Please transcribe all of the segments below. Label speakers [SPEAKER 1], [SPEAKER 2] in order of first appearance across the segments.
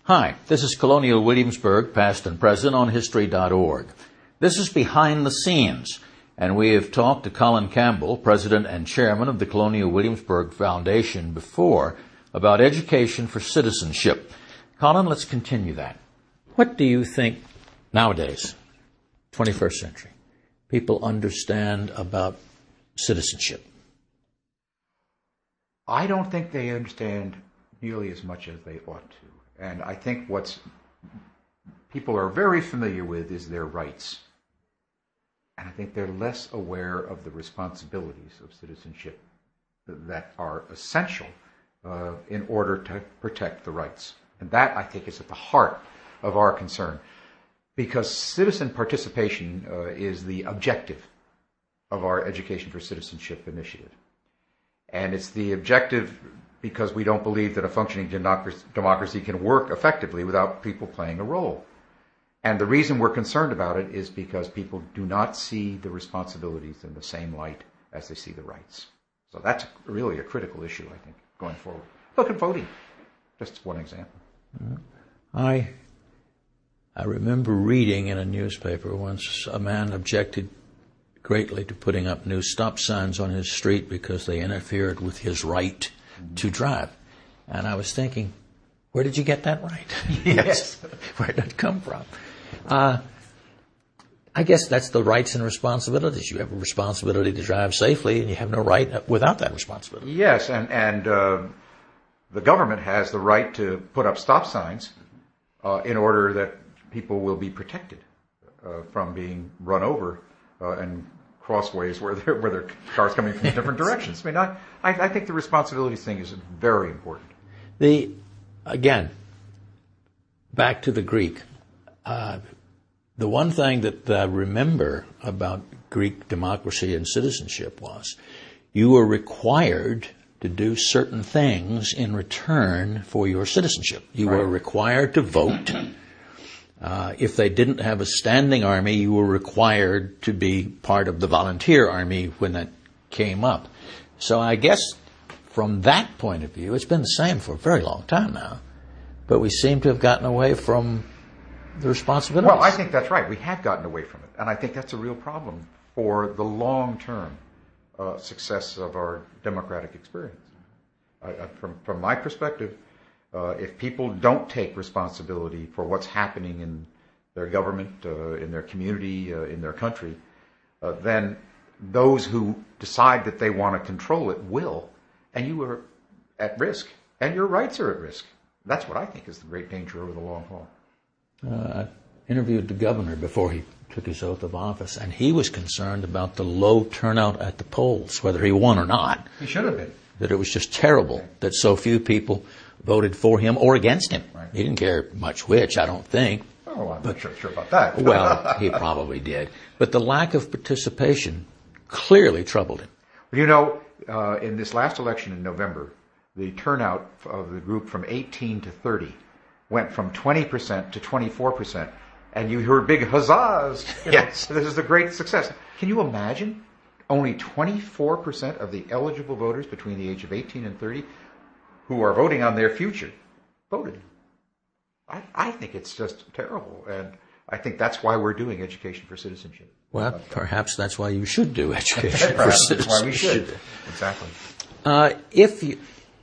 [SPEAKER 1] Hi, this is Colonial Williamsburg, past and present on History.org. This is Behind the Scenes, and we have talked to Colin Campbell, President and Chairman of the Colonial Williamsburg Foundation, before about education for citizenship. Colin, let's continue that. What do you think nowadays, 21st century, people understand about citizenship?
[SPEAKER 2] I don't think they understand nearly as much as they ought to. And I think what people are very familiar with is their rights. And I think they're less aware of the responsibilities of citizenship that are essential in order to protect the rights. And that, I think, is at the heart of our concern. Because citizen participation is the objective of our Education for Citizenship initiative. And it's the objective because we don't believe that a functioning democracy can work effectively without people playing a role. And the reason we're concerned about it is because people do not see the responsibilities in the same light as they see the rights. So that's really a critical issue, I think, going forward. Look at voting, just one example.
[SPEAKER 1] I remember reading in a newspaper once a man objected greatly to putting up new stop signs on his street because they interfered with his right to drive. And I was thinking, where did you get that right?
[SPEAKER 2] Yes.
[SPEAKER 1] Where did it come from? I guess that's the rights and responsibilities. You have a responsibility to drive safely, and you have no right without that responsibility.
[SPEAKER 2] Yes, and the government has the right to put up stop signs in order that people will be protected from being run over and crossways where there are cars coming from different directions. I mean, I think the responsibilities thing is very important.
[SPEAKER 1] Again, back to the Greek. The one thing that I remember about Greek democracy and citizenship was you were required to do certain things in return for your citizenship. You were required to vote. If they didn't have a standing army, you were required to be part of the volunteer army when that came up. So I guess from that point of view, it's been the same for a very long time now. But we seem to have gotten away from the responsibilities.
[SPEAKER 2] Well, I think that's right. We have gotten away from it. And I think that's a real problem for the long-term success of our democratic experience. From my perspective, if people don't take responsibility for what's happening in their government, in their community, in their country, then those who decide that they want to control it will, and you are at risk, and your rights are at risk. That's what I think is the great danger over the long haul.
[SPEAKER 1] I interviewed the governor before he took his oath of office, and he was concerned about the low turnout at the polls, whether he won or not.
[SPEAKER 2] He should have been.
[SPEAKER 1] That it was just terrible that so few people voted for him or against him.
[SPEAKER 2] Right.
[SPEAKER 1] He didn't care much which, I don't think.
[SPEAKER 2] Oh, I'm not sure about that.
[SPEAKER 1] Well, he probably did. But the lack of participation clearly troubled him.
[SPEAKER 2] You know, in this last election in November, the turnout of the group from 18 to 30 went from 20% to 24%. And you heard big huzzahs.
[SPEAKER 1] Yes.
[SPEAKER 2] This is a great success. Can you imagine only 24% of the eligible voters between the age of 18 and 30 who are voting on their future voted? I think it's just terrible. And I think that's why we're doing Education for Citizenship.
[SPEAKER 1] Well, perhaps that's why you should do Education for Citizenship.
[SPEAKER 2] That's why we should. Exactly.
[SPEAKER 1] If you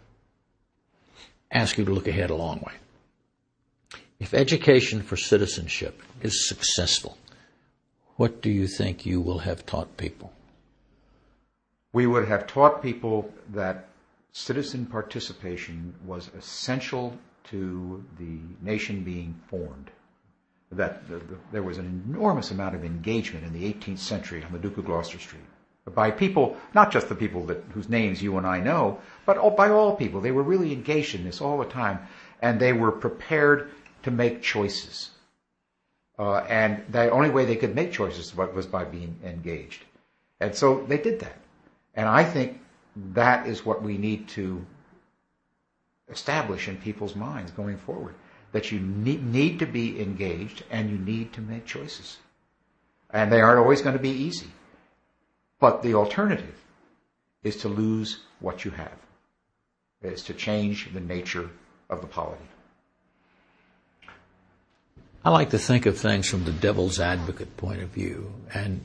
[SPEAKER 1] ask you to look ahead a long way, if Education for Citizenship is successful, what do you think you will have taught people?
[SPEAKER 2] We would have taught people that citizen participation was essential to the nation being formed. That there was an enormous amount of engagement in the 18th century on the Duke of Gloucester Street by people, not just the people whose names you and I know, but by all people. They were really engaged in this all the time, and they were prepared to make choices. And the only way they could make choices was by being engaged. And so they did that. And I think that is what we need to establish in people's minds going forward, that you need to be engaged and you need to make choices. And they aren't always going to be easy. But the alternative is to lose what you have, is to change the nature of the polity.
[SPEAKER 1] I like to think of things from the devil's advocate point of view. And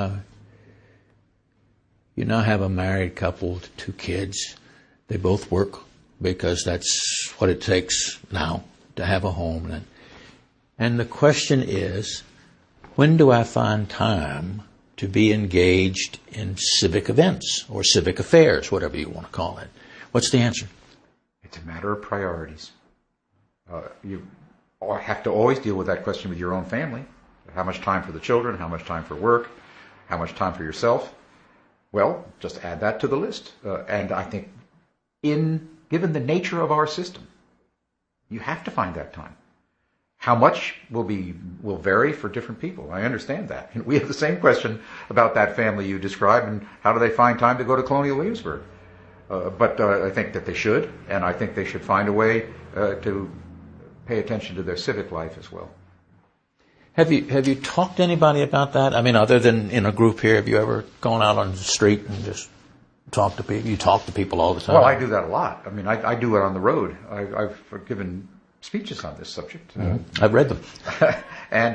[SPEAKER 1] you now have a married couple, 2 kids. They both work because that's what it takes now to have a home. And the question is, when do I find time to be engaged in civic events or civic affairs, whatever you want to call it? What's the answer?
[SPEAKER 2] It's a matter of priorities. You have to always deal with that question with your own family. How much time for the children? How much time for work? How much time for yourself? Well, just add that to the list. And I think given the nature of our system, you have to find that time. How much will vary for different people. I understand that. And we have the same question about that family you described and how do they find time to go to Colonial Williamsburg. But I think that they should, and I think they should find a way to pay attention to their civic life as well.
[SPEAKER 1] Have you talked to anybody about that? I mean, other than in a group here, have you ever gone out on the street and just talked to people? You talk to people all the time.
[SPEAKER 2] Well, I do that a lot. I mean, I do it on the road. I've given speeches on this subject.
[SPEAKER 1] I've read them.
[SPEAKER 2] And,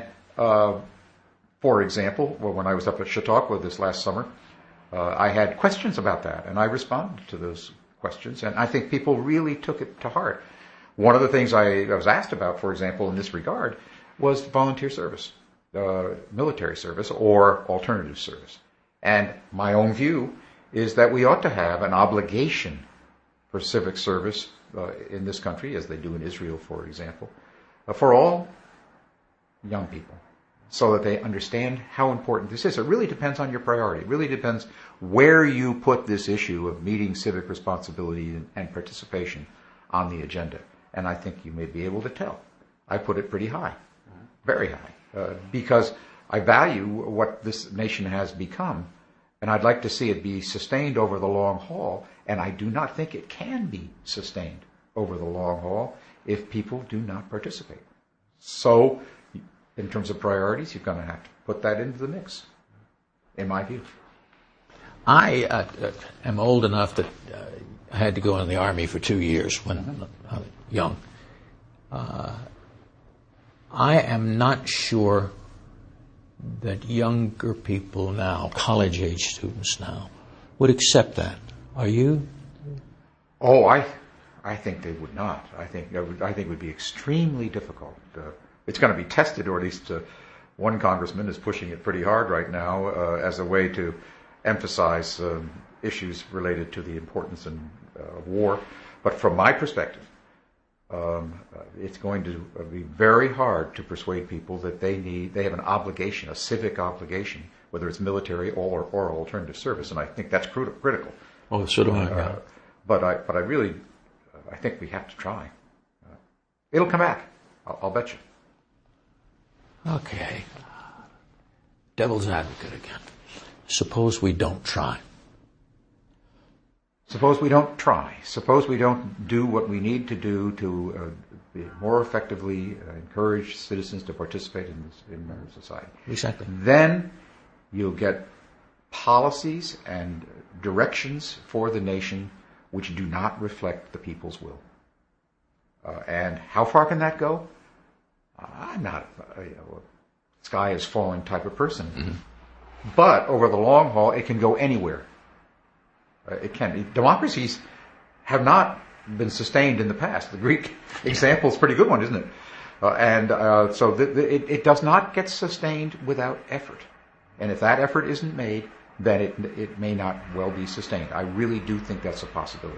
[SPEAKER 2] for example, when I was up at Chautauqua this last summer, I had questions about that, and I responded to those questions, and I think people really took it to heart. One of the things I was asked about, for example, in this regard, was volunteer service, military service, or alternative service. And my own view is that we ought to have an obligation for civic service in this country, as they do in Israel, for example, for all young people, so that they understand how important this is. It really depends on your priority. It really depends where you put this issue of meeting civic responsibility and participation on the agenda. And I think you may be able to tell. I put it pretty high, very high, because I value what this nation has become, and I'd like to see it be sustained over the long haul, and I do not think it can be sustained over the long haul if people do not participate. So, in terms of priorities, you're going to have to put that into the mix, in my view.
[SPEAKER 1] I am old enough that I had to go in the Army for 2 years when I was young. I am not sure that younger people now, college-age students now, would accept that. Are you?
[SPEAKER 2] Oh, I think they would not. I think it would be extremely difficult. It's going to be tested, or at least one congressman is pushing it pretty hard right now as a way to emphasize issues related to the importance of war. But from my perspective, it's going to be very hard to persuade people that they have an obligation, a civic obligation, whether it's military or alternative service, and I think that's critical.
[SPEAKER 1] Oh, so do I.
[SPEAKER 2] But I really think we have to try. It'll come back. I'll bet you.
[SPEAKER 1] Okay. Devil's advocate again. Suppose we don't try.
[SPEAKER 2] Suppose we don't try. Suppose we don't do what we need to do to more effectively encourage citizens to participate in society.
[SPEAKER 1] Exactly.
[SPEAKER 2] Then you'll get policies and directions for the nation which do not reflect the people's will. And how far can that go? I'm not a sky is falling type of person. Mm-hmm. But over the long haul, it can go anywhere. It can. Democracies have not been sustained in the past. The Greek example is a pretty good one, isn't it? So it does not get sustained without effort. And if that effort isn't made, then it may not well be sustained. I really do think that's a possibility.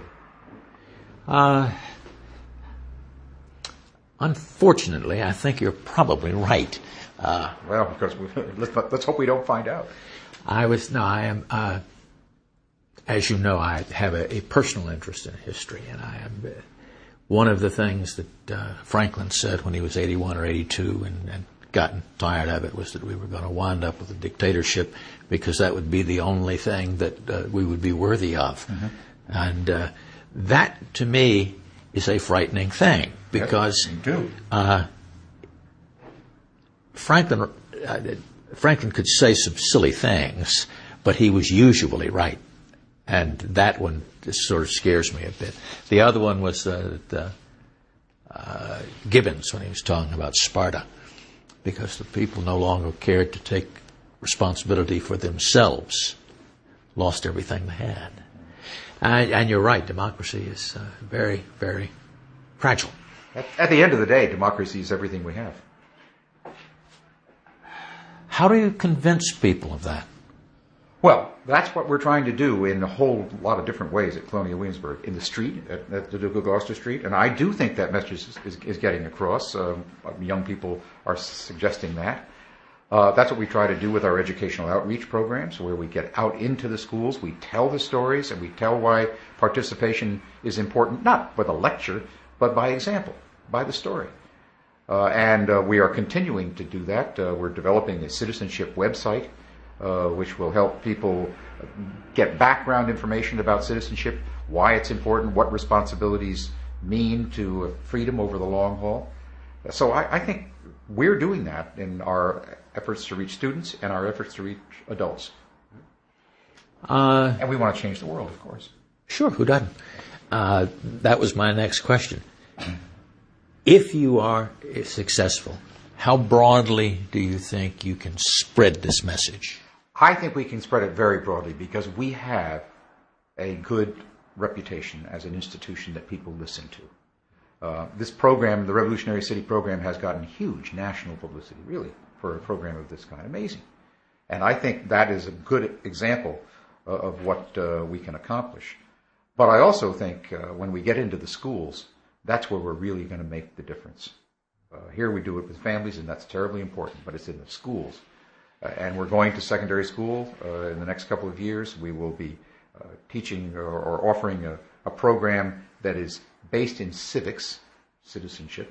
[SPEAKER 1] Unfortunately, I think you're probably right.
[SPEAKER 2] Well, because let's hope we don't find out.
[SPEAKER 1] I am. As you know, I have a personal interest in history, and I am. One of the things that Franklin said when he was 81 or 82 and gotten tired of it was that we were going to wind up with a dictatorship because that would be the only thing that we would be worthy of. Mm-hmm. And that, to me, is a frightening thing because Franklin could say some silly things, but he was usually right. And that one just sort of scares me a bit. The other one was Gibbons when he was talking about Sparta. because the people no longer cared to take responsibility for themselves, lost everything they had. And you're right, democracy is very, very fragile.
[SPEAKER 2] At the end of the day, democracy is everything we have.
[SPEAKER 1] How do you convince people of that?
[SPEAKER 2] Well, that's what we're trying to do in a whole lot of different ways at Colonial Williamsburg. In the street, at the Duke of Gloucester Street, and I do think that message is getting across. Young people are suggesting that. That's what we try to do with our educational outreach programs, where we get out into the schools, we tell the stories, and we tell why participation is important, not with a lecture, but by example, by the story. And we are continuing to do that. We're developing a citizenship website, which will help people get background information about citizenship, why it's important, what responsibilities mean to freedom over the long haul. So I think we're doing that in our efforts to reach students and our efforts to reach adults. And we want to change the world, of course.
[SPEAKER 1] Sure, who doesn't? That was my next question. If you are successful, how broadly do you think you can spread this message?
[SPEAKER 2] I think we can spread it very broadly because we have a good reputation as an institution that people listen to. This program, the Revolutionary City program, has gotten huge national publicity, really, for a program of this kind. Amazing. And I think that is a good example of what we can accomplish. But I also think when we get into the schools, that's where we're really going to make the difference. Here we do it with families, and that's terribly important, but it's in the schools. And we're going to secondary school in the next couple of years. We will be teaching or offering a program that is based in civics, citizenship,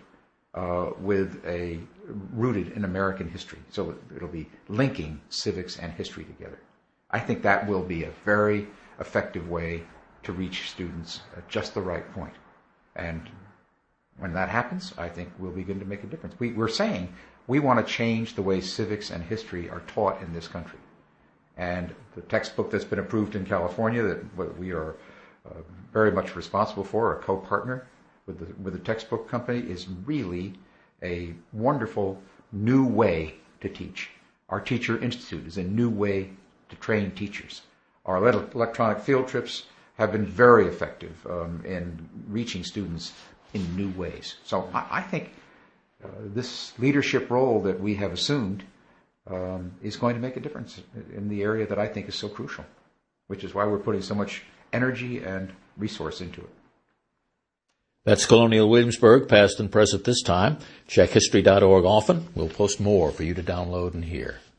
[SPEAKER 2] rooted in American history. So it'll be linking civics and history together. I think that will be a very effective way to reach students at just the right point. And when that happens, I think we'll begin to make a difference. We're saying we want to change the way civics and history are taught in this country. And the textbook that's been approved in California that we are very much responsible for, a co-partner with the textbook company, is really a wonderful new way to teach. Our Teacher Institute is a new way to train teachers. Our electronic field trips have been very effective in reaching students in new ways. So I think this leadership role that we have assumed is going to make a difference in the area that I think is so crucial, which is why we're putting so much energy and resource into it.
[SPEAKER 1] That's Colonial Williamsburg, past and present this time. Check history.org often. We'll post more for you to download and hear.